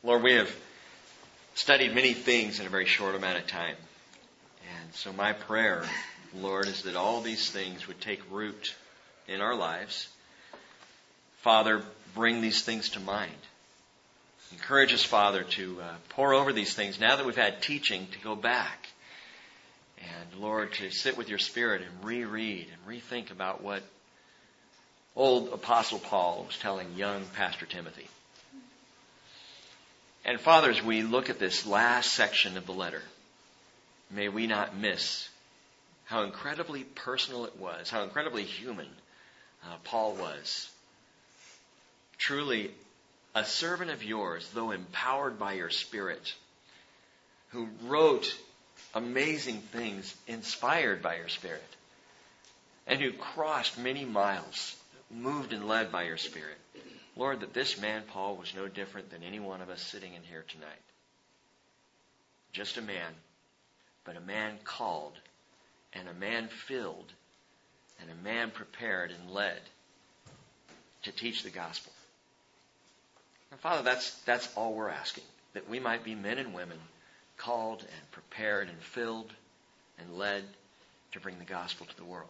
Lord, we have studied many things in a very short amount of time. And so my prayer, Lord, is that all these things would take root in our lives. Father, bring these things to mind. Encourage us, Father, to pore over these things now that we've had teaching, to go back. And, Lord, to sit with your Spirit and reread and rethink about what old Apostle Paul was telling young Pastor Timothy. And, Father, as we look at this last section of the letter, may we not miss how incredibly personal it was, how incredibly human Paul was. Truly a servant of yours, though empowered by your Spirit, who wrote amazing things inspired by your Spirit, and who crossed many miles, moved and led by your Spirit. Lord, that this man, Paul, was no different than any one of us sitting in here tonight. Just a man, but a man called, and a man filled, and a man prepared and led to teach the gospel. And Father, that's all we're asking, that we might be men and women called and prepared and filled and led to bring the gospel to the world.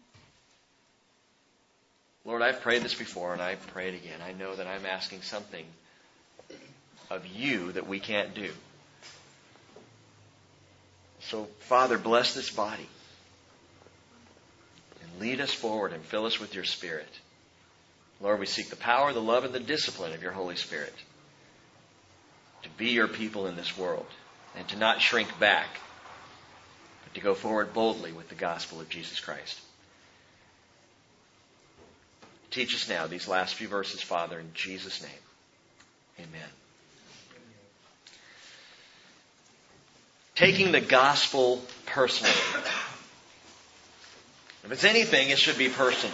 Lord, I've prayed this before and I pray it again. I know that I'm asking something of you that we can't do. So, Father, bless this body and lead us forward and fill us with your Spirit. Lord, we seek the power, the love, and the discipline of your Holy Spirit to be your people in this world and to not shrink back, but to go forward boldly with the gospel of Jesus Christ. Teach us now these last few verses, Father, in Jesus' name. Amen. Taking the gospel personally. If it's anything, it should be personal.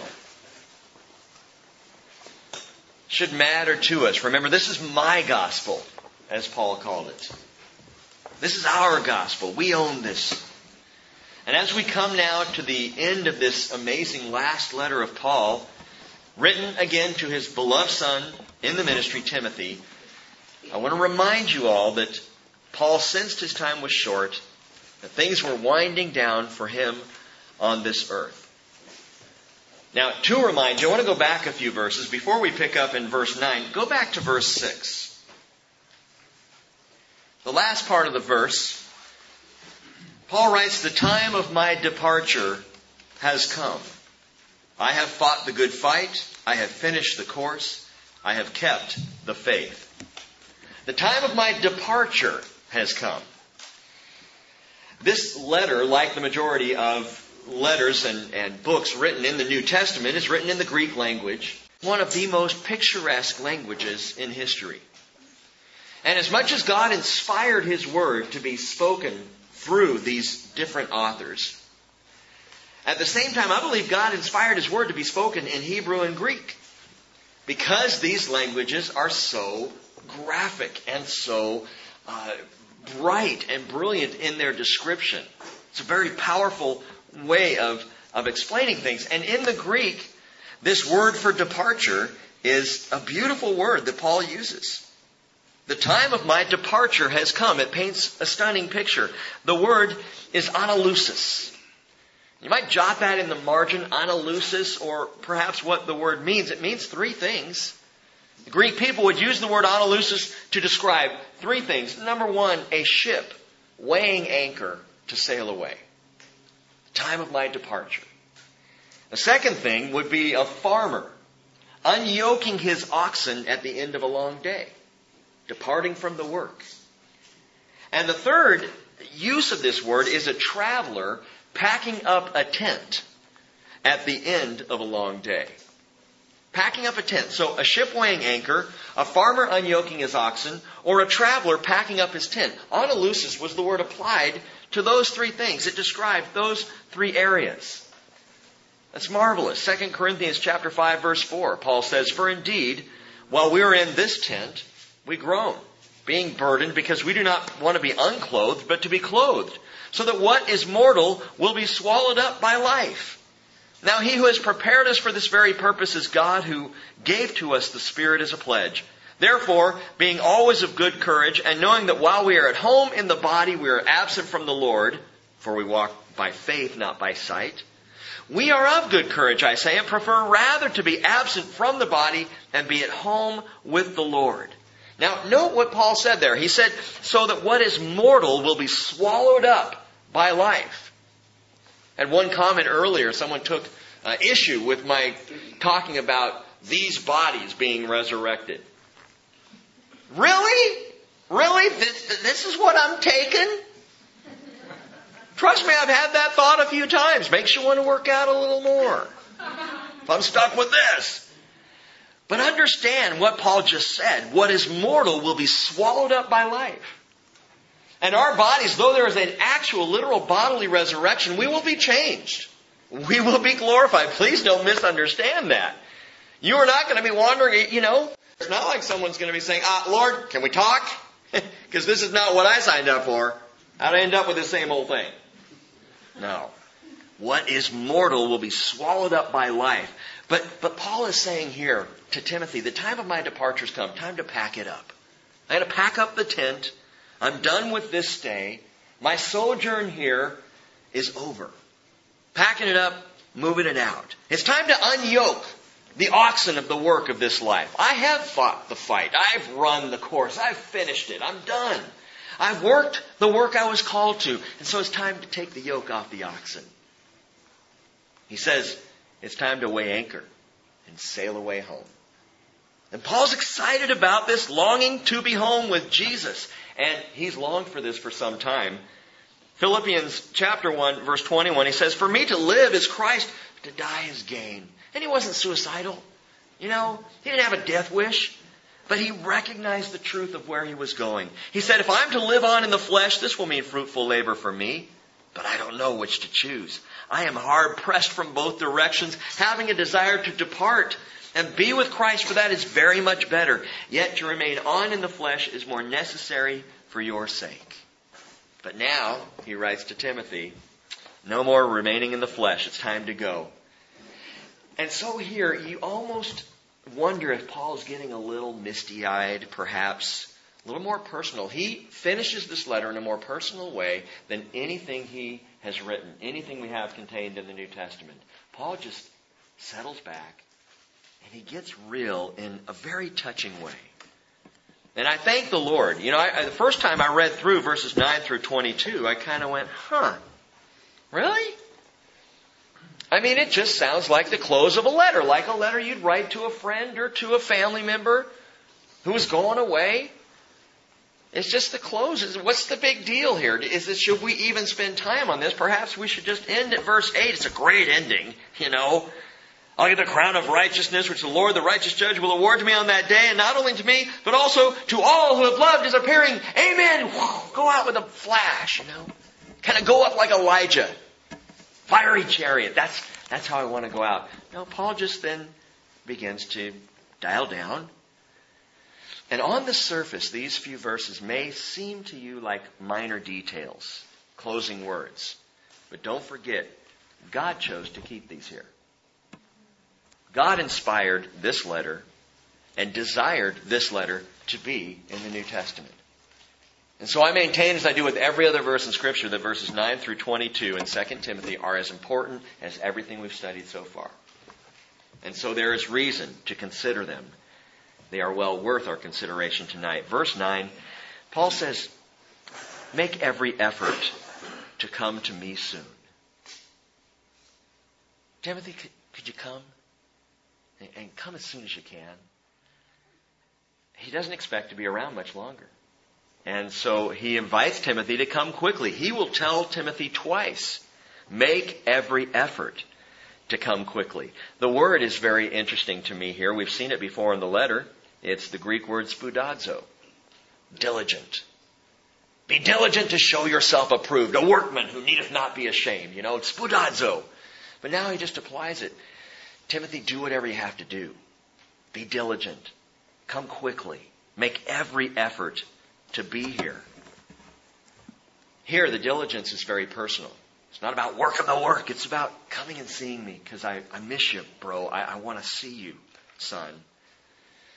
It should matter to us. Remember, this is my gospel, as Paul called it. This is our gospel. We own this. And as we come now to the end of this amazing last letter of Paul, written again to his beloved son in the ministry, Timothy, I want to remind you all that Paul sensed his time was short, that things were winding down for him on this earth. Now, to remind you, I want to go back a few verses. Before we pick up in verse 9, go back to verse 6. The last part of the verse, Paul writes, "The time of my departure has come. I have fought the good fight. I have finished the course. I have kept the faith." The time of my departure has come. This letter, like the majority of letters and books written in the New Testament, is written in the Greek language, one of the most picturesque languages in history. And as much as God inspired His Word to be spoken through these different authors, at the same time, I believe God inspired His Word to be spoken in Hebrew and Greek, because these languages are so graphic and so bright and brilliant in their description. It's a very powerful way of explaining things. And in the Greek, this word for departure is a beautiful word that Paul uses. The time of my departure has come. It paints a stunning picture. The word is analusis. You might jot that in the margin, analusis, or perhaps what the word means. It means three things. The Greek people would use the word analusis to describe three things. Number one, a ship weighing anchor to sail away. The time of my departure. The second thing would be a farmer unyoking his oxen at the end of a long day, departing from the work. And the third use of this word is a traveler packing up a tent at the end of a long day. Packing up a tent. So a ship weighing anchor, a farmer unyoking his oxen, or a traveler packing up his tent. Analusis was the word applied to those three things. It described those three areas. That's marvelous. 2 Corinthians chapter 5, verse 4, Paul says, "For indeed, while we are in this tent, we groan, being burdened, because we do not want to be unclothed, but to be clothed, so that what is mortal will be swallowed up by life. Now he who has prepared us for this very purpose is God, who gave to us the Spirit as a pledge. Therefore, being always of good courage, and knowing that while we are at home in the body, we are absent from the Lord, for we walk by faith, not by sight. We are of good courage, I say, and prefer rather to be absent from the body and be at home with the Lord. Now, note what Paul said there. He said, so that what is mortal will be swallowed up by life. And one comment earlier, someone took issue with my talking about these bodies being resurrected. Really? Really? This is what I'm taking? Trust me, I've had that thought a few times. Makes you want to work out a little more. If I'm stuck with this. But understand what Paul just said. What is mortal will be swallowed up by life. And our bodies, though there is an actual, literal bodily resurrection, we will be changed. We will be glorified. Please don't misunderstand that. You are not going to be wandering, It's not like someone's going to be saying, Lord, can we talk? Because this is not what I signed up for. How'd I end up with the same old thing? No. What is mortal will be swallowed up by life. But Paul is saying here to Timothy, the time of my departure's come. Time to pack it up. I'm going to pack up the tent. I'm done with this stay. My sojourn here is over. Packing it up, moving it out. It's time to unyoke the oxen of the work of this life. I have fought the fight. I've run the course. I've finished it. I'm done. I've worked the work I was called to. And so it's time to take the yoke off the oxen. He says it's time to weigh anchor and sail away home. And Paul's excited about this, longing to be home with Jesus. And he's longed for this for some time. Philippians chapter 1, verse 21, he says, for me to live is Christ, to die is gain. And he wasn't suicidal. He didn't have a death wish. But he recognized the truth of where he was going. He said, if I'm to live on in the flesh, this will mean fruitful labor for me. But I don't know which to choose. I am hard pressed from both directions, having a desire to depart and be with Christ, for that is very much better. Yet to remain on in the flesh is more necessary for your sake. But now, he writes to Timothy, no more remaining in the flesh. It's time to go. And so here, you almost wonder if Paul's getting a little misty-eyed, perhaps a little more personal. He finishes this letter in a more personal way than anything he has written, anything we have contained in the New Testament. Paul just settles back and he gets real in a very touching way. And I thank the Lord. The first time I read through verses 9 through 22, I kind of went, really? I mean, it just sounds like the close of a letter, like a letter you'd write to a friend or to a family member who is going away. It's just the close. What's the big deal here? Should we even spend time on this? Perhaps we should just end at verse 8. It's a great ending, I'll get the crown of righteousness, which the Lord, the righteous judge, will award to me on that day, and not only to me, but also to all who have loved his appearing. Amen. Go out with a flash, Kind of go up like Elijah. Fiery chariot. That's how I want to go out. No, Paul just then begins to dial down. And on the surface, these few verses may seem to you like minor details, closing words. But don't forget, God chose to keep these here. God inspired this letter and desired this letter to be in the New Testament. And so I maintain, as I do with every other verse in Scripture, that verses 9 through 22 in 2 Timothy are as important as everything we've studied so far. And so there is reason to consider them. They are well worth our consideration tonight. Verse 9, Paul says, make every effort to come to me soon. Timothy, could you come? And come as soon as you can. He doesn't expect to be around much longer. And so he invites Timothy to come quickly. He will tell Timothy twice, make every effort to come quickly. The word is very interesting to me here. We've seen it before in the letter. It's the Greek word spoudazo, diligent. Be diligent to show yourself approved, a workman who needeth not be ashamed. It's spoudazo. But now he just applies it. Timothy, do whatever you have to do. Be diligent. Come quickly. Make every effort to be here. Here, the diligence is very personal. It's not about working the work. It's about coming and seeing me because I miss you, bro. I want to see you, son.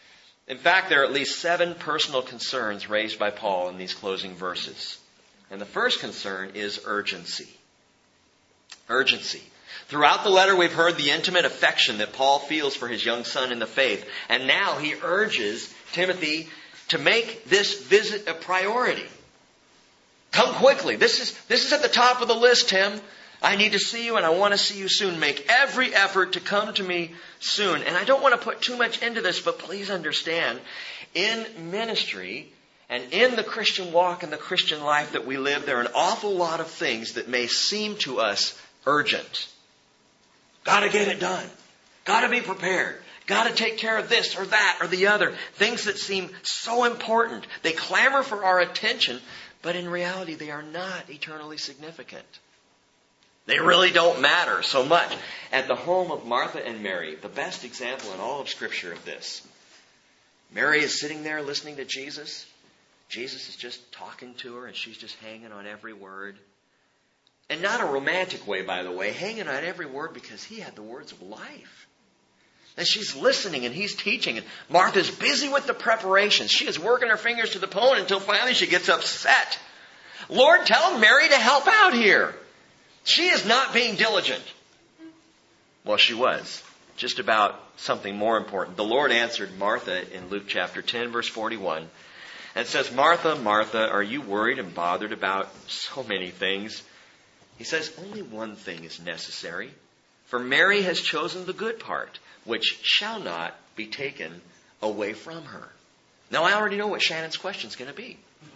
In fact, there are at least 7 personal concerns raised by Paul in these closing verses. And the first concern is urgency. Urgency. Throughout the letter, we've heard the intimate affection that Paul feels for his young son in the faith. And now he urges Timothy to make this visit a priority. Come quickly. This is at the top of the list, Tim. I need to see you and I want to see you soon. Make every effort to come to me soon. And I don't want to put too much into this, but please understand, in ministry and in the Christian walk and the Christian life that we live, there are an awful lot of things that may seem to us urgent. Got to get it done. Got to be prepared. Got to take care of this or that or the other. Things that seem so important. They clamor for our attention, but in reality they are not eternally significant. They really don't matter so much. At the home of Martha and Mary, the best example in all of Scripture of this. Mary is sitting there listening to Jesus. Jesus is just talking to her and she's just hanging on every word. And not a romantic way, by the way, hanging on every word because he had the words of life. And she's listening and he's teaching. And Martha's busy with the preparations. She is working her fingers to the bone until finally she gets upset. Lord, tell Mary to help out here. She is not being diligent. Well, she was. Just about something more important. The Lord answered Martha in Luke chapter 10, verse 41. And says, Martha, Martha, are you worried and bothered about so many things? He says, only one thing is necessary. For Mary has chosen the good part, which shall not be taken away from her. Now, I already know what Shannon's question is going to be.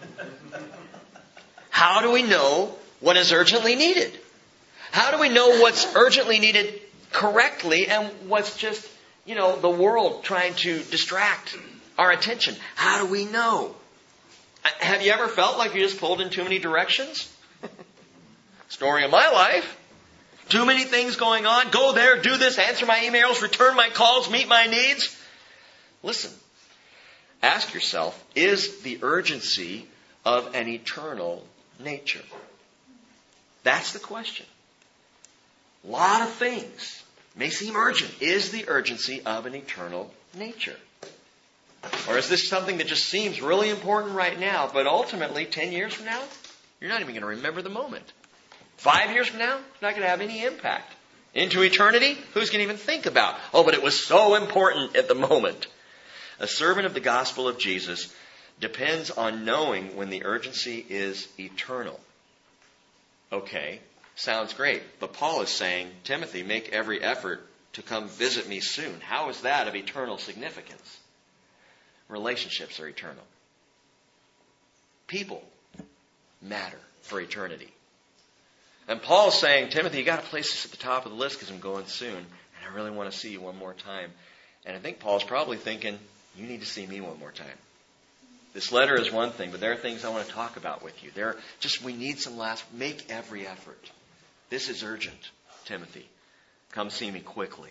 How do we know what is urgently needed? How do we know what's urgently needed correctly and what's just, the world trying to distract our attention? How do we know? Have you ever felt like you just pulled in too many directions? Story of my life. Too many things going on. Go there, do this, answer my emails, return my calls, meet my needs. Listen, ask yourself, is the urgency of an eternal nature? That's the question. A lot of things may seem urgent. Is the urgency of an eternal nature? Or is this something that just seems really important right now, but ultimately 10 years from now, you're not even going to remember the moment? 5 years from now, it's not going to have any impact. Into eternity, who's going to even think about, but it was so important at the moment. A servant of the gospel of Jesus depends on knowing when the urgency is eternal. Okay, sounds great. But Paul is saying, Timothy, make every effort to come visit me soon. How is that of eternal significance? Relationships are eternal. People matter for eternity. And Paul's saying, Timothy, you got to place this at the top of the list because I'm going soon. And I really want to see you one more time. And I think Paul's probably thinking, you need to see me one more time. This letter is one thing, but there are things I want to talk about with you. We need some make every effort. This is urgent, Timothy. Come see me quickly.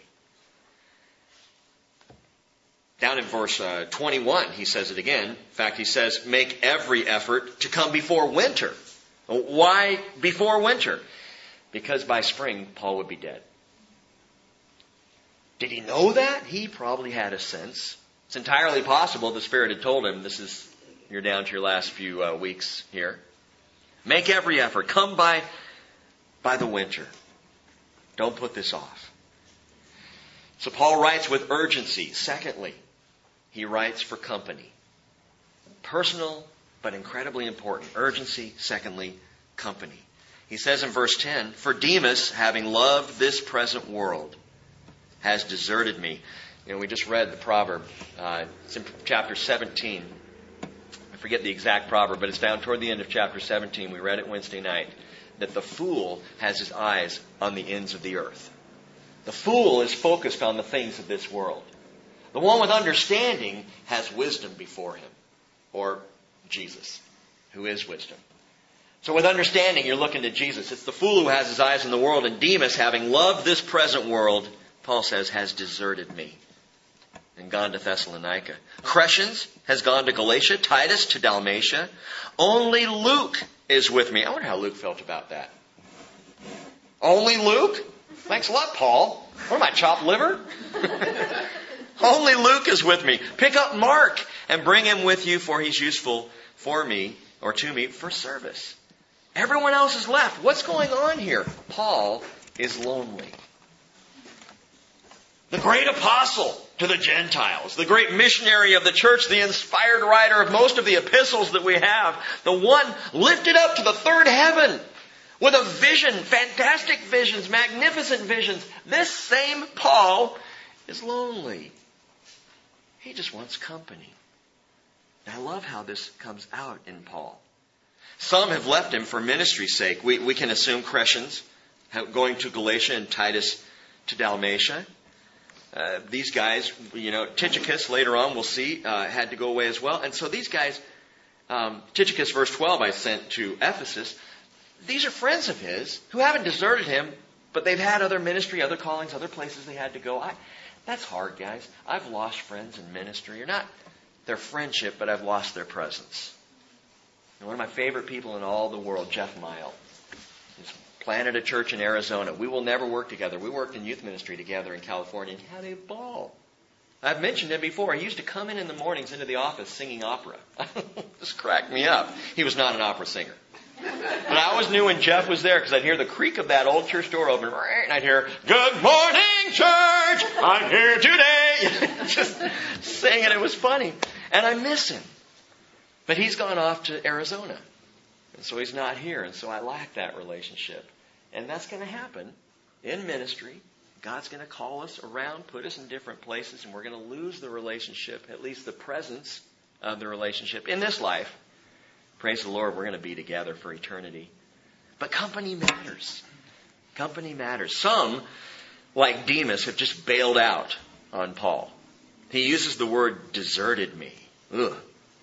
Down in verse 21, he says it again. In fact, he says, make every effort to come before winter. Why before winter? Because by spring, Paul would be dead. Did he know that? He probably had a sense. It's entirely possible the Spirit had told him, you're down to your last few weeks here. Make every effort. Come by the winter. Don't put this off. So Paul writes with urgency. Secondly, he writes for company. Personal, but incredibly important. Urgency, secondly, company. He says in verse 10, for Demas, having loved this present world, has deserted me. We just read the proverb. It's in chapter 17. I forget the exact proverb, but it's down toward the end of chapter 17. We read it Wednesday night. That the fool has his eyes on the ends of the earth. The fool is focused on the things of this world. The one with understanding has wisdom before him. Or Jesus, who is wisdom. So with understanding, you're looking to Jesus. It's the fool who has his eyes on the world. And Demas, having loved this present world, Paul says, has deserted me and gone to Thessalonica. Crescens has gone to Galatia. Titus to Dalmatia. Only Luke is with me. I wonder how Luke felt about that. Only Luke? Thanks a lot, Paul. What am I, chopped liver? Only Luke is with me. Pick up Mark and bring him with you, for he's useful for me, or to me, for service. Everyone else is left. What's going on here? Paul is lonely. The great apostle to the Gentiles, the great missionary of the church, the inspired writer of most of the epistles that we have, the one lifted up to the third heaven with a vision, fantastic visions, magnificent visions. This same Paul is lonely. He just wants company. And I love how this comes out in Paul. Some have left him for ministry's sake. We can assume Crescens, going to Galatia, and Titus to Dalmatia. These guys, Tychicus later on we'll see, had to go away as well. And so these guys, Tychicus verse 12 I sent to Ephesus. These are friends of his who haven't deserted him, but they've had other ministry, other callings, other places they had to go. That's hard, guys. I've lost friends in ministry. Or not their friendship, but I've lost their presence. And one of my favorite people in all the world, Jeff Mile, has planted a church in Arizona. We will never work together. We worked in youth ministry together in California and had a ball. I've mentioned him before. He used to come in the mornings into the office singing opera. Just cracked me up. He was not an opera singer. But I always knew when Jeff was there because I'd hear the creak of that old church door open, and I'd hear, "Good morning, church! I'm here today!" Just singing. It was funny. And I miss him. But he's gone off to Arizona. And so he's not here. And so I lack that relationship. And that's going to happen in ministry. God's going to call us around, put us in different places, and we're going to lose the relationship, at least the presence of the relationship in this life. Praise the Lord, we're going to be together for eternity. But company matters. Company matters. Some, like Demas, have just bailed out on Paul. He uses the word deserted me. Ugh.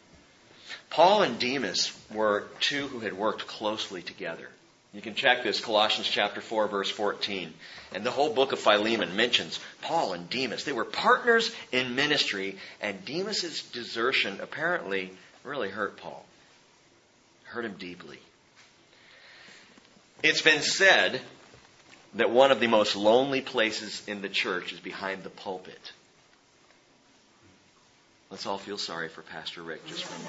Paul and Demas were two who had worked closely together. You can check this, Colossians chapter 4, verse 14. And the whole book of Philemon mentions Paul and Demas. They were partners in ministry, and Demas' desertion apparently really hurt Paul. Hurt him deeply. It's been said that one of the most lonely places in the church is behind the pulpit. Let's all feel sorry for Pastor Rick just for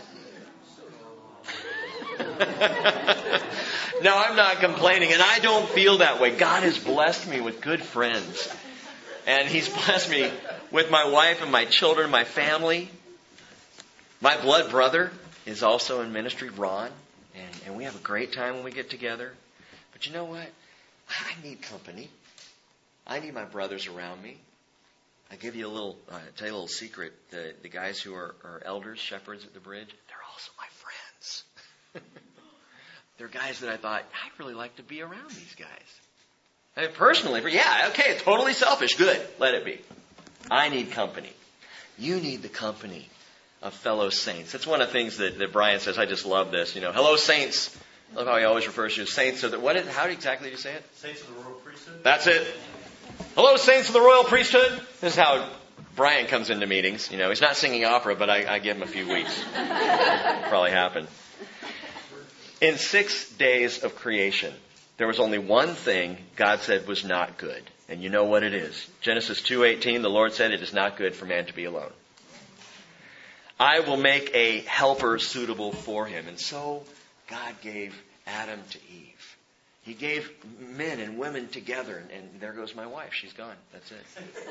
a moment. No, I'm not complaining, and I don't feel that way. God has blessed me with good friends. And He's blessed me with my wife and my children, my family. My blood brother is also in ministry, Ron. And we have a great time when we get together. But you know what? I need company. I need my brothers around me. I give you tell you a little secret. The guys who are elders, shepherds at the bridge, they're also my friends. They're guys that I thought, I'd really like to be around these guys. I mean, personally, yeah, okay, totally selfish. Good, let it be. I need company. You need the company of fellow saints. That's one of the things that Brian says. I just love this. Hello, saints. I love how he always refers to you as saints. So how exactly do you say it? Saints of the royal priesthood. That's it. Hello, saints of the royal priesthood. This is how Brian comes into meetings. He's not singing opera, but I give him a few weeks. Probably happen. In 6 days of creation, there was only one thing God said was not good. And you know what it is. Genesis 2:18, the Lord said, "It is not good for man to be alone. I will make a helper suitable for him." And so God gave Adam to Eve. He gave men and women together. And there goes my wife. She's gone. That's it.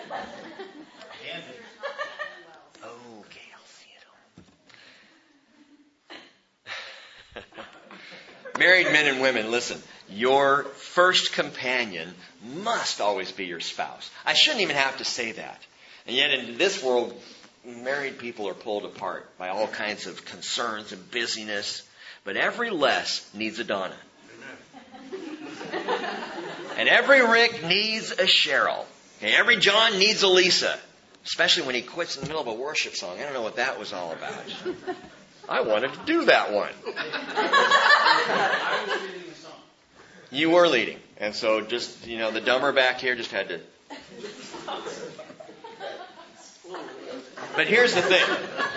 Oh, Gail, Theodore. Married men and women, listen. Your first companion must always be your spouse. I shouldn't even have to say that. And yet in this world, married people are pulled apart by all kinds of concerns and busyness. But every Les needs a Donna. And every Rick needs a Cheryl. Okay, every John needs a Lisa. Especially when he quits in the middle of a worship song. I don't know what that was all about. I wanted to do that one. I was leading the song. You were leading. And so just, the dumber back here just had to... But here's the thing.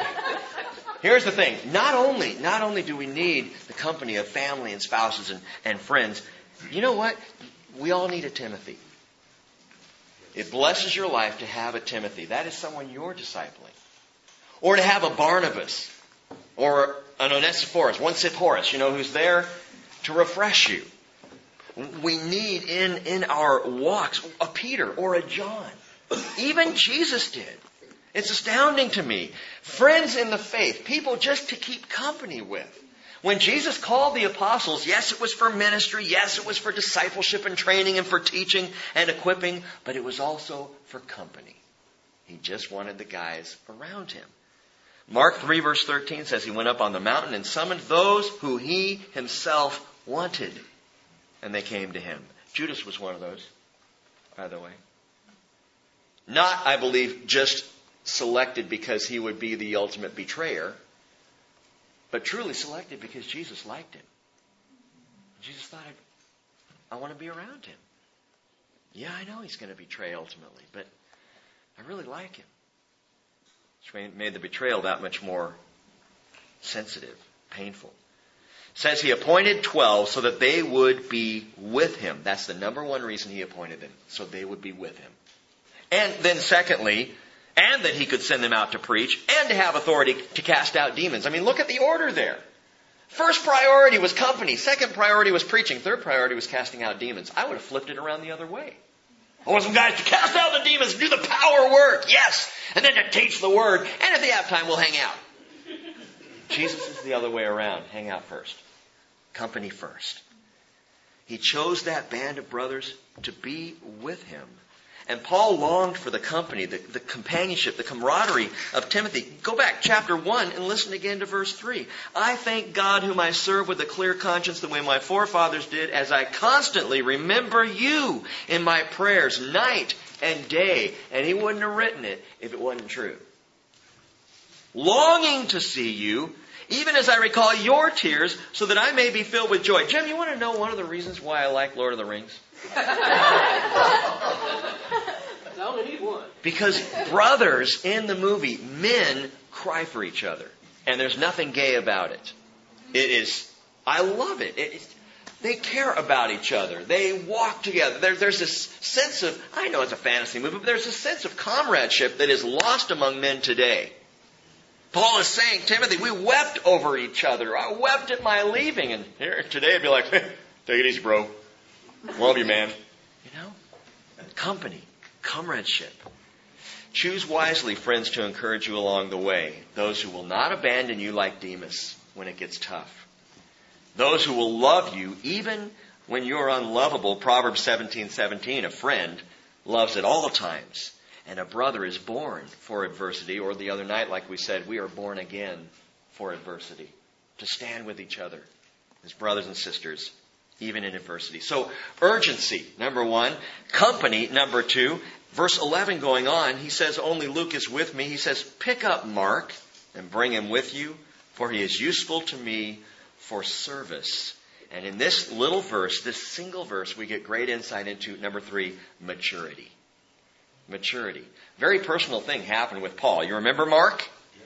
Not only do we need the company of family and spouses and friends, you know what? We all need a Timothy. It blesses your life to have a Timothy. That is someone you're discipling. Or to have a Barnabas. Or an Onesiphorus, one Horace, who's there to refresh you. We need in our walks a Peter or a John. Even Jesus did. It's astounding to me. Friends in the faith, people just to keep company with. When Jesus called the apostles, yes, it was for ministry, yes, it was for discipleship and training and for teaching and equipping, but it was also for company. He just wanted the guys around him. Mark 3 verse 13 says he went up on the mountain and summoned those who he himself wanted. And they came to him. Judas was one of those, by the way. Not, I believe, just selected because he would be the ultimate betrayer, but truly selected because Jesus liked him. Jesus thought, I want to be around him. Yeah, I know he's going to betray ultimately, but I really like him. Which made the betrayal that much more sensitive, painful. It says he appointed 12 so that they would be with him. That's the number one reason he appointed them, so they would be with him. And then secondly, and that he could send them out to preach and to have authority to cast out demons. I mean, look at the order there. First priority was company. Second priority was preaching. Third priority was casting out demons. I would have flipped it around the other way. I want some guys to cast out the demons, do the power work, yes, and then to teach the word. And if they have time, we'll hang out. Jesus is the other way around. Hang out first. Company first. He chose that band of brothers to be with him. And Paul longed for the company, the companionship, the camaraderie of Timothy. Go back, chapter 1, and listen again to verse 3. I thank God whom I serve with a clear conscience the way my forefathers did, as I constantly remember you in my prayers night and day. And he wouldn't have written it if it wasn't true. Longing to see you, even as I recall your tears, so that I may be filled with joy. Jim, you want to know one of the reasons why I like Lord of the Rings? I only need one. Because brothers in the movie, men cry for each other. And there's nothing gay about it. It is, I love it. They care about each other. They walk together. There's this sense of, I know it's a fantasy movie, but there's a sense of comradeship that is lost among men today. Paul is saying, Timothy, we wept over each other. I wept at my leaving. And here today I'd be like, take it easy, bro. Love you, man. Company, comradeship. Choose wisely friends to encourage you along the way. Those who will not abandon you like Demas when it gets tough. Those who will love you even when you're unlovable. Proverbs 17:17, a friend loves at all times. And a brother is born for adversity. Or the other night, like we said, we are born again for adversity. To stand with each other as brothers and sisters, even in adversity. So, urgency, number one. Company, number two. Verse 11 going on, he says, only Luke is with me. He says, pick up Mark and bring him with you, for he is useful to me for service. And in this little verse, this single verse, we get great insight into, number three, maturity. Maturity. Very personal thing happened with Paul. You remember Mark?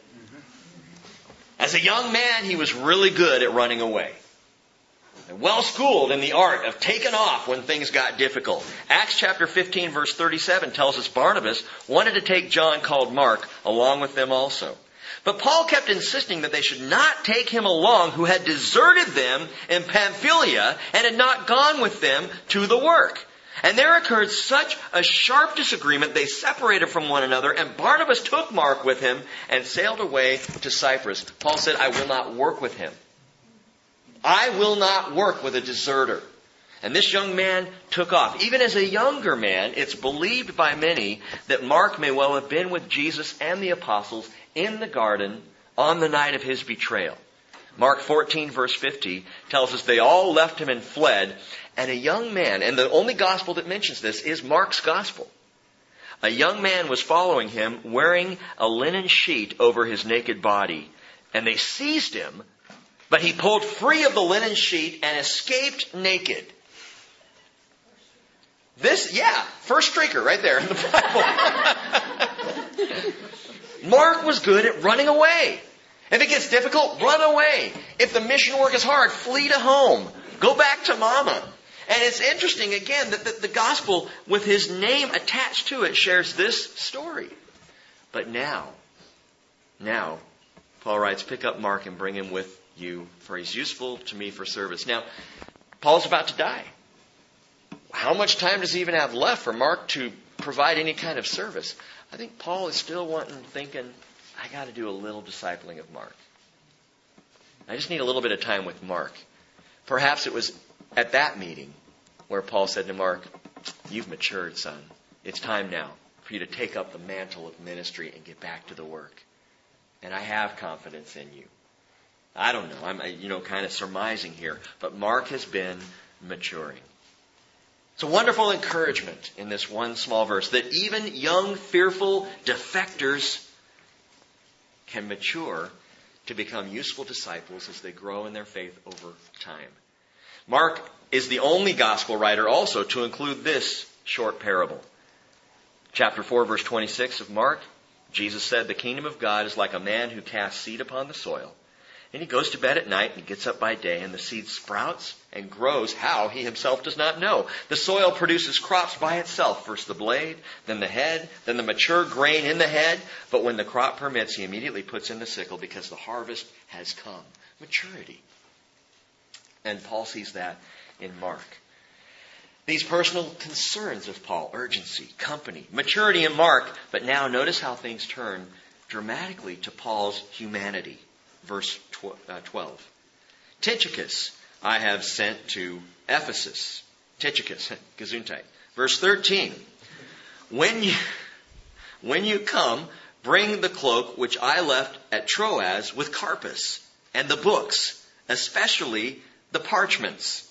As a young man, he was really good at running away. And well-schooled in the art of taking off when things got difficult. Acts chapter 15 verse 37 tells us Barnabas wanted to take John called Mark along with them also. But Paul kept insisting that they should not take him along who had deserted them in Pamphylia and had not gone with them to the work. And there occurred such a sharp disagreement, they separated from one another, and Barnabas took Mark with him and sailed away to Cyprus. Paul said, I will not work with him. I will not work with a deserter. And this young man took off. Even as a younger man, it's believed by many that Mark may well have been with Jesus and the apostles in the garden on the night of his betrayal. Mark 14 verse 50 tells us they all left him and fled. And a young man, and the only gospel that mentions this is Mark's gospel. A young man was following him wearing a linen sheet over his naked body. And they seized him, but he pulled free of the linen sheet and escaped naked. First streaker right there in the Bible. Mark was good at running away. If it gets difficult, run away. If the mission work is hard, flee to home. Go back to mama. And it's interesting, again, that the gospel, with his name attached to it, shares this story. But now, Paul writes, pick up Mark and bring him with you, for he's useful to me for service. Now, Paul's about to die. How much time does he even have left for Mark to provide any kind of service? I think Paul is still thinking, I got to do a little discipling of Mark. I just need a little bit of time with Mark. Perhaps it was at that meeting where Paul said to Mark, you've matured, son. It's time now for you to take up the mantle of ministry and get back to the work. And I have confidence in you. I don't know. I'm kind of surmising here. But Mark has been maturing. It's a wonderful encouragement in this one small verse that even young, fearful defectors can mature to become useful disciples as they grow in their faith over time. Mark is the only gospel writer also to include this short parable. Chapter 4, verse 26 of Mark, Jesus said, the kingdom of God is like a man who casts seed upon the soil. And he goes to bed at night and gets up by day, and the seed sprouts and grows how he himself does not know. The soil produces crops by itself, first the blade, then the head, then the mature grain in the head. But when the crop permits, he immediately puts in the sickle because the harvest has come. Maturity. And Paul sees that in Mark. These personal concerns of Paul, urgency, company, maturity in Mark, but now notice how things turn dramatically to Paul's humanity. Verse 12. Tychicus I have sent to Ephesus. Tychicus, Gesundheit. Verse 13. When you come, bring the cloak which I left at Troas with Carpus, and the books, especially the parchments.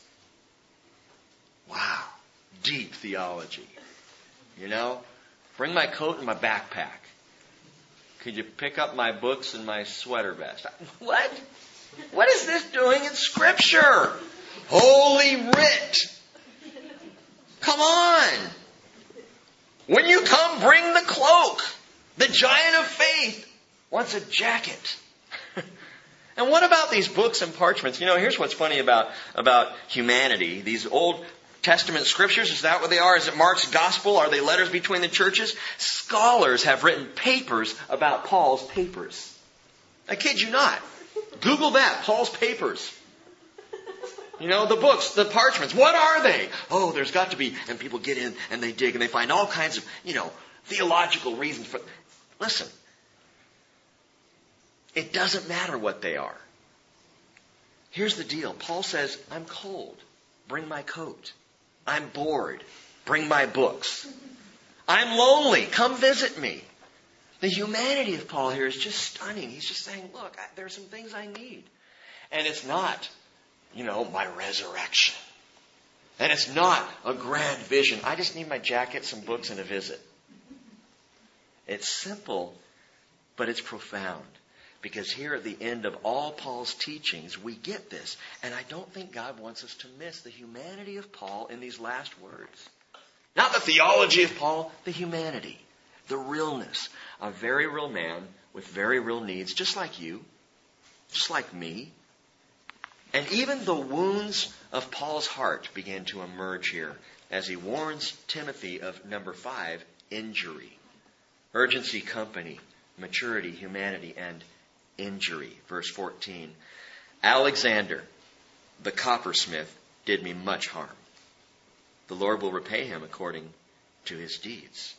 Wow. Deep theology. Bring my coat and my backpack. Could you pick up my books and my sweater vest? What? What is this doing in Scripture? Holy writ. Come on. When you come, bring the cloak. The giant of faith wants a jacket. And what about these books and parchments? Here's what's funny about humanity. These Old Testament scriptures, is that what they are? Is it Mark's gospel? Are they letters between the churches? Scholars have written papers about Paul's papers. I kid you not. Google that, Paul's papers. The books, the parchments. What are they? Oh, there's got to be. And people get in and they dig and they find all kinds of, theological reasons for. Listen. It doesn't matter what they are. Here's the deal. Paul says, I'm cold. Bring my coat. I'm bored. Bring my books. I'm lonely. Come visit me. The humanity of Paul here is just stunning. He's just saying, look, there are some things I need. And it's not, my resurrection. And it's not a grand vision. I just need my jacket, some books, and a visit. It's simple, but it's profound. Because here at the end of all Paul's teachings, we get this. And I don't think God wants us to miss the humanity of Paul in these last words. Not the theology of Paul, the humanity, the realness. A very real man with very real needs, just like you, just like me. And even the wounds of Paul's heart begin to emerge here as he warns Timothy of number 5, injury. Urgency, company, maturity, humanity, and injury. Verse 14. Alexander, the coppersmith, did me much harm. The Lord will repay him according to his deeds.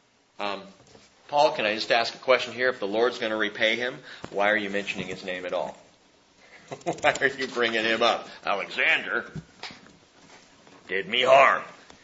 Paul, can I just ask a question here? If the Lord's going to repay him, why are you mentioning his name at all? Why are you bringing him up? Alexander did me harm.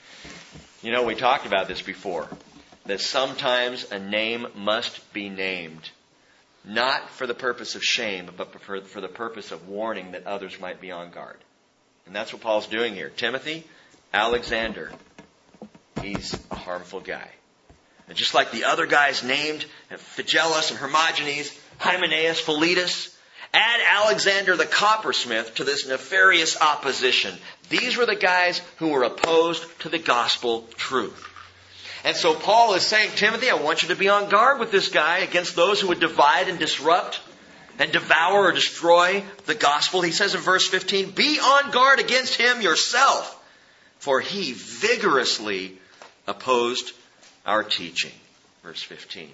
We talked about this before. That sometimes a name must be named. Not for the purpose of shame, but for the purpose of warning that others might be on guard. And that's what Paul's doing here. Timothy, Alexander, he's a harmful guy. And just like the other guys named, Phygellus and Hermogenes, Hymenaeus, Philetus, add Alexander the coppersmith to this nefarious opposition. These were the guys who were opposed to the gospel truth. And so Paul is saying, Timothy, I want you to be on guard with this guy against those who would divide and disrupt and devour or destroy the gospel. He says in verse 15, be on guard against him yourself. for he vigorously opposed our teaching. Verse 15.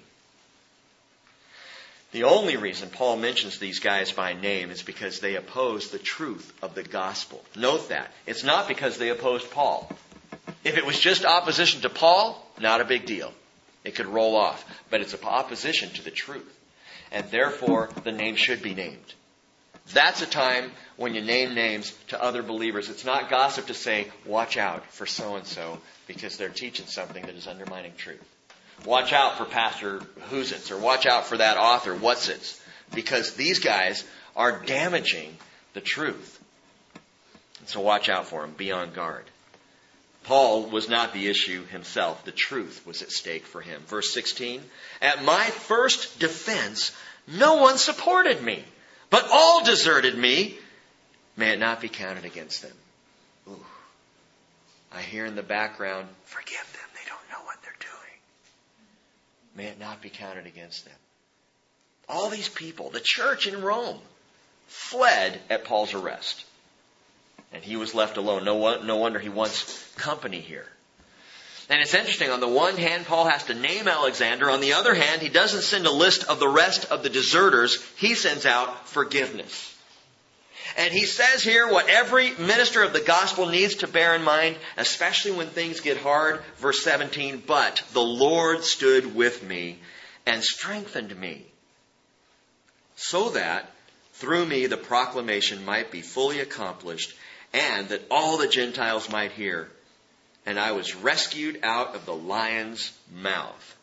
The only reason Paul mentions these guys by name is because they oppose the truth of the gospel. Note that. It's not because they opposed Paul. If it was just opposition to Paul, not a big deal. It could roll off. But it's opposition to the truth. And therefore, the name should be named. That's a time when you name names to other believers. It's not gossip to say, watch out for so-and-so because they're teaching something that is undermining truth. Watch out for Pastor Who's-its, or watch out for that author What's-its, because these guys are damaging the truth. And so watch out for them. Be on guard. Paul was not the issue himself. The truth was at stake for him. Verse 16, at my first defense, no one supported me, but all deserted me. May it not be counted against them. Ooh. I hear in the background, forgive them. They don't know what they're doing. May it not be counted against them. All these people, the church in Rome, fled at Paul's arrest. And he was left alone. No wonder he wants company here. And it's interesting. On the one hand, Paul has to name Alexander. On the other hand, he doesn't send a list of the rest of the deserters. He sends out forgiveness. And he says here what every minister of the gospel needs to bear in mind, especially when things get hard. Verse 17, but the Lord stood with me and strengthened me, so that through me the proclamation might be fully accomplished, and that all the Gentiles might hear. And I was rescued out of the lion's mouth.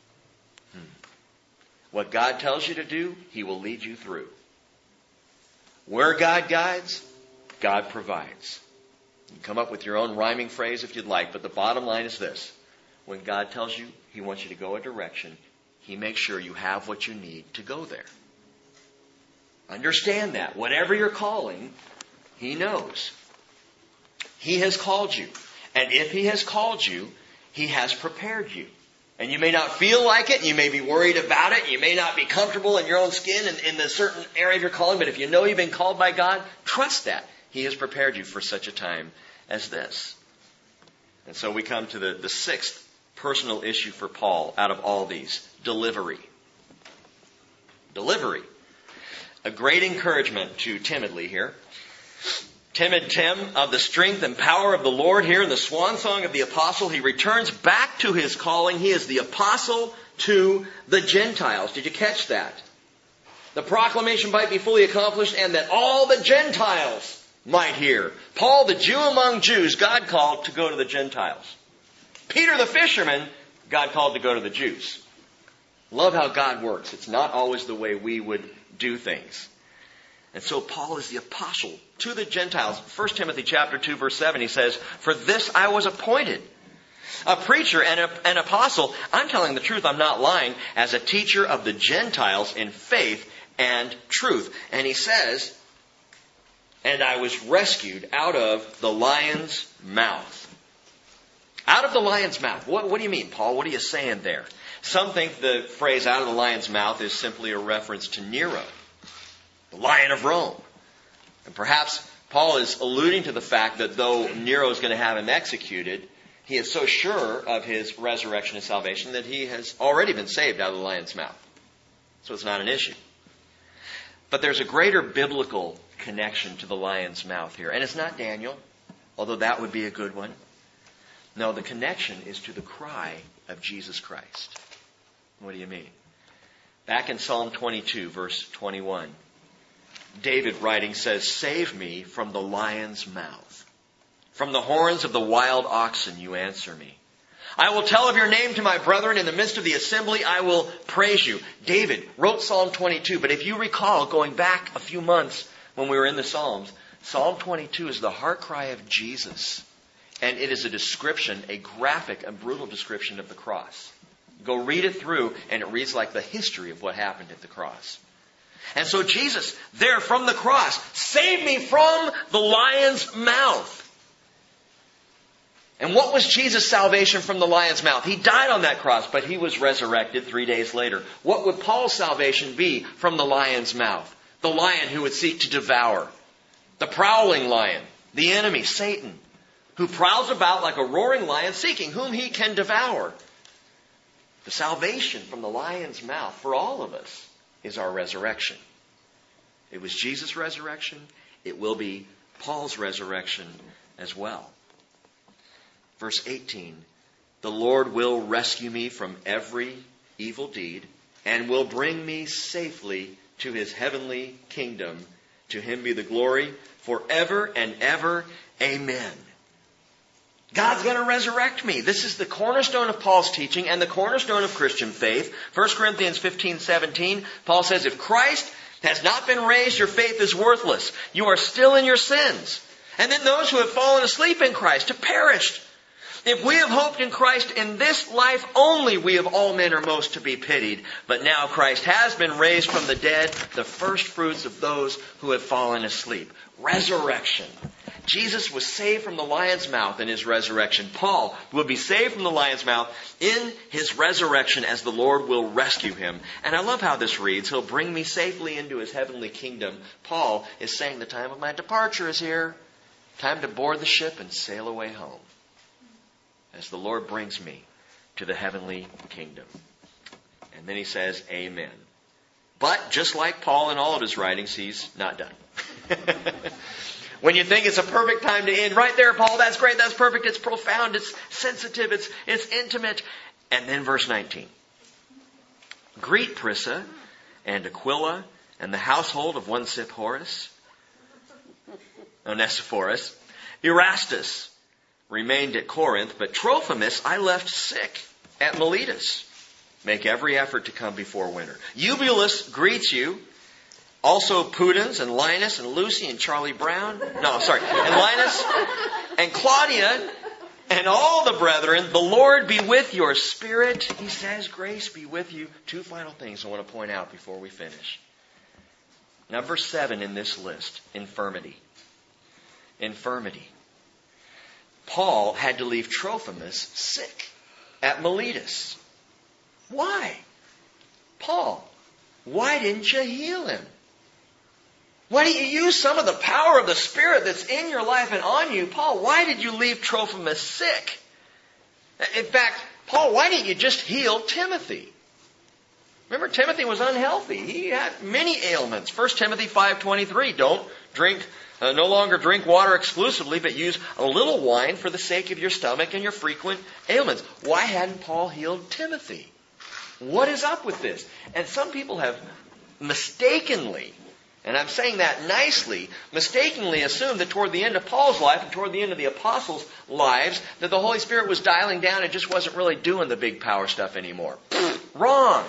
What God tells you to do, He will lead you through. Where God guides, God provides. You can come up with your own rhyming phrase if you'd like, but the bottom line is this. When God tells you He wants you to go a direction, He makes sure you have what you need to go there. Understand that. Whatever you're calling, He knows. He has called you. And if He has called you, He has prepared you. And you may not feel like it, and you may be worried about it, you may not be comfortable in your own skin in a certain area of your calling, but if you know you've been called by God, trust that. He has prepared you for such a time as this. And so we come to the sixth personal issue for Paul out of all these. Delivery. Delivery. A great encouragement to Timidly here. Timid Tim, of the strength and power of the Lord, here in the swan song of the apostle, he returns back to his calling. He is the apostle to the Gentiles. Did you catch that? The proclamation might be fully accomplished, and that all the Gentiles might hear. Paul, the Jew among Jews, God called to go to the Gentiles. Peter the fisherman, God called to go to the Jews. Love how God works. It's not always the way we would do things. And so Paul is the apostle to the Gentiles. 1 Timothy chapter 2, verse 7, he says, for this I was appointed, a preacher and an apostle. I'm telling the truth, I'm not lying, as a teacher of the Gentiles in faith and truth. And he says, and I was rescued out of the lion's mouth. Out of the lion's mouth. What do you mean, Paul? What are you saying there? Some think the phrase out of the lion's mouth is simply a reference to Nero, the Lion of Rome. And perhaps Paul is alluding to the fact that though Nero is going to have him executed, he is so sure of his resurrection and salvation that he has already been saved out of the lion's mouth. So it's not an issue. But there's a greater biblical connection to the lion's mouth here. And it's not Daniel, although that would be a good one. No, the connection is to the cry of Jesus Christ. What do you mean? Back in Psalm 22, verse 21, David writing says, save me from the lion's mouth. From the horns of the wild oxen you answer me. I will tell of your name to my brethren. In the midst of the assembly I will praise you. David wrote Psalm 22, but if you recall, going back a few months when we were in the Psalms, Psalm 22 is the heart cry of Jesus. And it is a description, a graphic and brutal description of the cross. Go read it through, and it reads like the history of what happened at the cross. And so Jesus, there from the cross, saved me from the lion's mouth. And what was Jesus' salvation from the lion's mouth? He died on that cross, but he was resurrected 3 days later. What would Paul's salvation be from the lion's mouth? The lion who would seek to devour. The prowling lion. The enemy, Satan, who prowls about like a roaring lion, seeking whom he can devour. The salvation from the lion's mouth for all of us is our resurrection. It was Jesus' resurrection. It will be Paul's resurrection as well. Verse 18, the Lord will rescue me from every evil deed and will bring me safely to his heavenly kingdom. To him be the glory forever and ever. Amen. God's going to resurrect me. This is the cornerstone of Paul's teaching and the cornerstone of Christian faith. 1 Corinthians 15:17, Paul says, if Christ has not been raised, your faith is worthless. You are still in your sins. And then those who have fallen asleep in Christ have perished. If we have hoped in Christ in this life only, we of all men are most to be pitied. But now Christ has been raised from the dead, the first fruits of those who have fallen asleep. Resurrection. Jesus was saved from the lion's mouth in his resurrection. Paul will be saved from the lion's mouth in his resurrection as the Lord will rescue him. And I love how this reads. He'll bring me safely into his heavenly kingdom. Paul is saying the time of my departure is here. Time to board the ship and sail away home. As the Lord brings me to the heavenly kingdom. And then he says, amen. But just like Paul in all of his writings, he's not done. When you think it's a perfect time to end, right there, Paul, that's great, that's perfect, it's profound, it's sensitive, it's intimate. And then verse 19. Greet Prisca and Aquila and the household of Onesiphorus. Erastus remained at Corinth, but Trophimus I left sick at Miletus. Make every effort to come before winter. Eubulus greets you. Also Pudens and Linus and Lucy and Charlie Brown. And Linus and Claudia and all the brethren. The Lord be with your spirit. He says, grace be with you. Two final things I want to point out before we finish. Number 7 in this list, infirmity. Infirmity. Paul had to leave Trophimus sick at Miletus. Why? Paul, why didn't you heal him? Why don't you use some of the power of the Spirit that's in your life and on you? Paul, why did you leave Trophimus sick? In fact, Paul, why didn't you just heal Timothy? Remember, Timothy was unhealthy. He had many ailments. 1 Timothy 5:23, no longer drink water exclusively, but use a little wine for the sake of your stomach and your frequent ailments. Why hadn't Paul healed Timothy? What is up with this? And some people have mistakenly, and I'm saying that nicely, mistakenly assumed that toward the end of Paul's life and toward the end of the apostles' lives, that the Holy Spirit was dialing down and just wasn't really doing the big power stuff anymore. Wrong.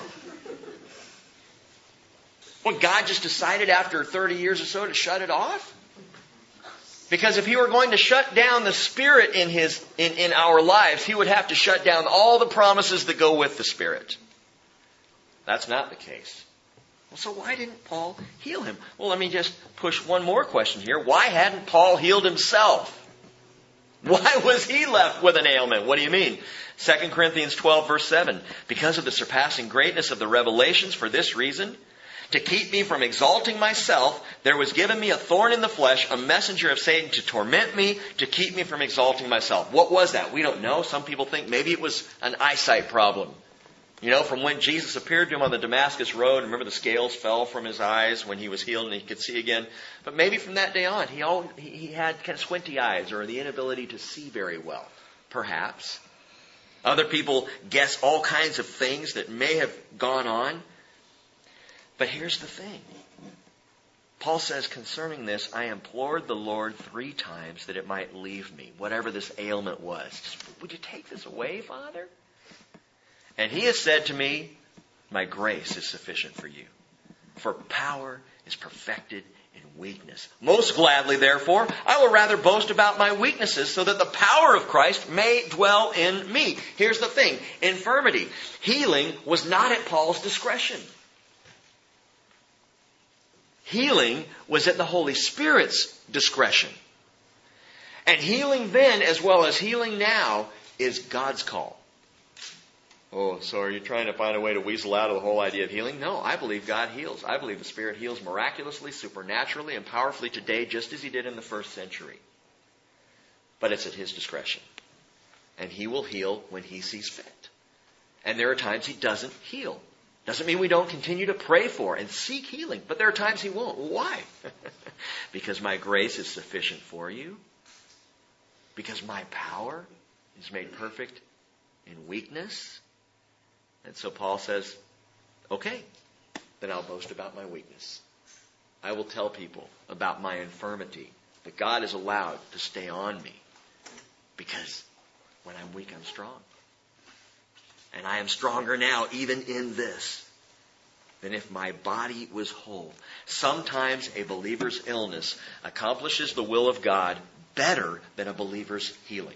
Well, God just decided after 30 years or so to shut it off? Because if he were going to shut down the Spirit in our lives, he would have to shut down all the promises that go with the Spirit. That's not the case. Well, so why didn't Paul heal him? Well, let me just push one more question here. Why hadn't Paul healed himself? Why was he left with an ailment? What do you mean? 2 Corinthians 12, verse 7. Because of the surpassing greatness of the revelations, for this reason, to keep me from exalting myself, there was given me a thorn in the flesh, a messenger of Satan to torment me, to keep me from exalting myself. What was that? We don't know. Some people think maybe it was an eyesight problem. From when Jesus appeared to him on the Damascus road, remember the scales fell from his eyes when he was healed and he could see again. But maybe from that day on, he had kind of squinty eyes or the inability to see very well. Perhaps. Other people guess all kinds of things that may have gone on. But here's the thing. Paul says concerning this, I implored the Lord 3 times that it might leave me, whatever this ailment was. Would you take this away, Father? And he has said to me, my grace is sufficient for you. For power is perfected in weakness. Most gladly, therefore, I will rather boast about my weaknesses so that the power of Christ may dwell in me. Here's the thing. Infirmity. Healing was not at Paul's discretion. Healing was at the Holy Spirit's discretion. And healing then, as well as healing now, is God's call. Oh, so are you trying to find a way to weasel out of the whole idea of healing? No, I believe God heals. I believe the Spirit heals miraculously, supernaturally, and powerfully today, just as He did in the first century. But it's at His discretion. And He will heal when He sees fit. And there are times He doesn't heal. Doesn't mean we don't continue to pray for and seek healing. But there are times He won't. Why? Because my grace is sufficient for you. Because my power is made perfect in weakness. And so Paul says, okay, then I'll boast about my weakness. I will tell people about my infirmity. But God is allowed to stay on me. Because when I'm weak, I'm strong. And I am stronger now, even in this, than if my body was whole. Sometimes a believer's illness accomplishes the will of God better than a believer's healing.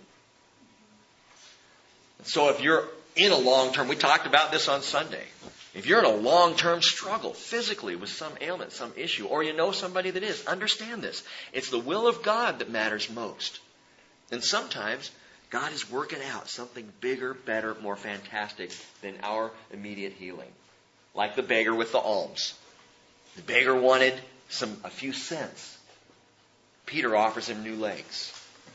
So if you're in a long-term, we talked about this on Sunday. If you're in a long-term struggle physically with some ailment, some issue, or you know somebody that is, understand this. It's the will of God that matters most. And sometimes God is working out something bigger, better, more fantastic than our immediate healing. Like the beggar with the alms. The beggar wanted a few cents. Peter offers him new legs.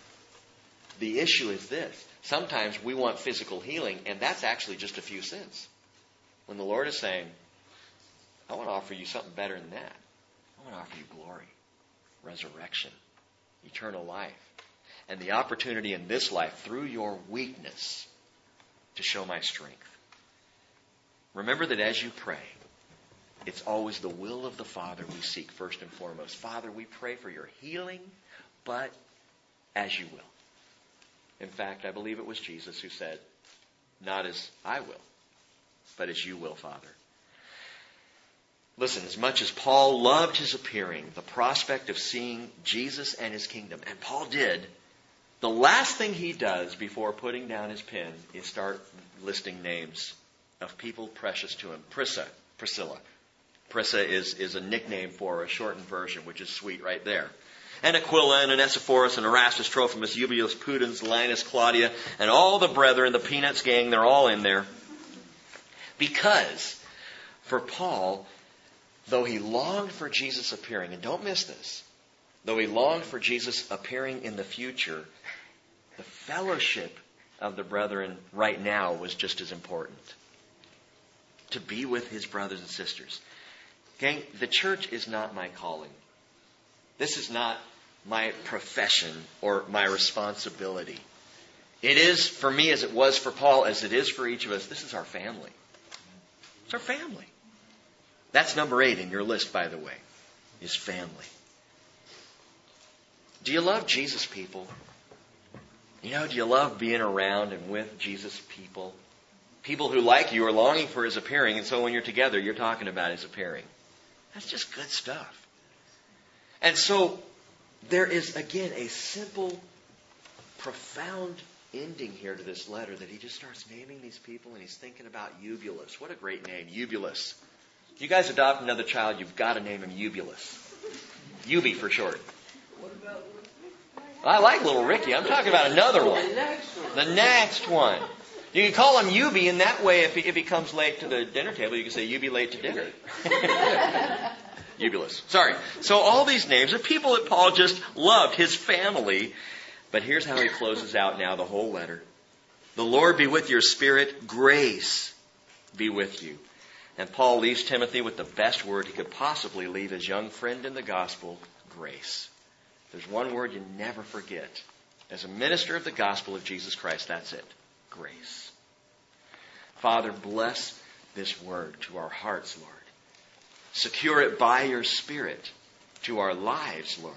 The issue is this. Sometimes we want physical healing, and that's actually just a few cents. When the Lord is saying, I want to offer you something better than that. I want to offer you glory, resurrection, eternal life, and the opportunity in this life through your weakness to show my strength. Remember that as you pray, it's always the will of the Father we seek first and foremost. Father, we pray for your healing, but as you will. In fact, I believe it was Jesus who said, not as I will, but as you will, Father. Listen, as much as Paul loved his appearing, the prospect of seeing Jesus and His kingdom, and Paul did, the last thing he does before putting down his pen is start listing names of people precious to him. Priscilla. Prisca is a nickname for a shortened version, which is sweet right there. And Aquila and Onesiphorus and Erastus, Trophimus, Eubulus, Pudens, Linus, Claudia, and all the brethren, the Peanuts gang, they're all in there. Because for Paul, though he longed for Jesus appearing, and don't miss this, though he longed for Jesus appearing in the future, the fellowship of the brethren right now was just as important. To be with his brothers and sisters. Gang, the church is not my calling. This is not my profession or my responsibility. It is for me as it was for Paul, as it is for each of us. This is our family. It's our family. That's number 8 in your list, by the way, is family. Do you love Jesus people? You know, do you love being around and with Jesus people? People who, like you, are longing for His appearing, and so when you're together, you're talking about His appearing. That's just good stuff. And so, there is, again, a simple, profound ending here to this letter that he just starts naming these people, and he's thinking about Eubulus. What a great name, Eubulus. If you guys adopt another child, you've got to name him Eubulus. Euby for short. What about I like little Ricky. I'm talking about another one. The next one. You can call him Euby, and that way, if he comes late to the dinner table, you can say, "You be late to dinner." Eubulus. Sorry. So all these names are people that Paul just loved, his family. But here's how he closes out now the whole letter. The Lord be with your spirit. Grace be with you. And Paul leaves Timothy with the best word he could possibly leave his young friend in the gospel, grace. There's one word you never forget. As a minister of the gospel of Jesus Christ, that's it. Grace. Father, bless this word to our hearts, Lord. Secure it by your Spirit to our lives, Lord.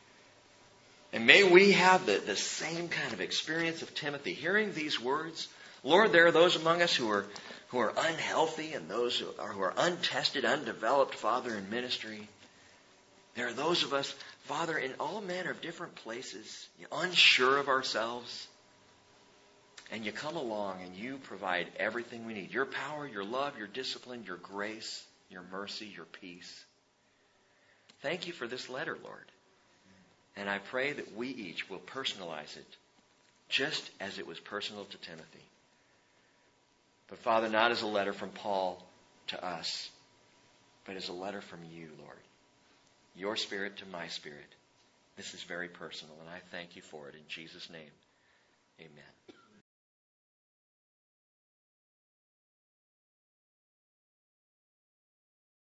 And may we have the same kind of experience of Timothy. Hearing these words, Lord, there are those among us who are unhealthy and those who are untested, undeveloped, Father, in ministry. There are those of us, Father, in all manner of different places, unsure of ourselves. And you come along and you provide everything we need. Your power, your love, your discipline, your grace, your mercy, your peace. Thank you for this letter, Lord. And I pray that we each will personalize it just as it was personal to Timothy. But Father, not as a letter from Paul to us, but as a letter from you, Lord. Your Spirit to my spirit. This is very personal, and I thank you for it in Jesus' name. Amen.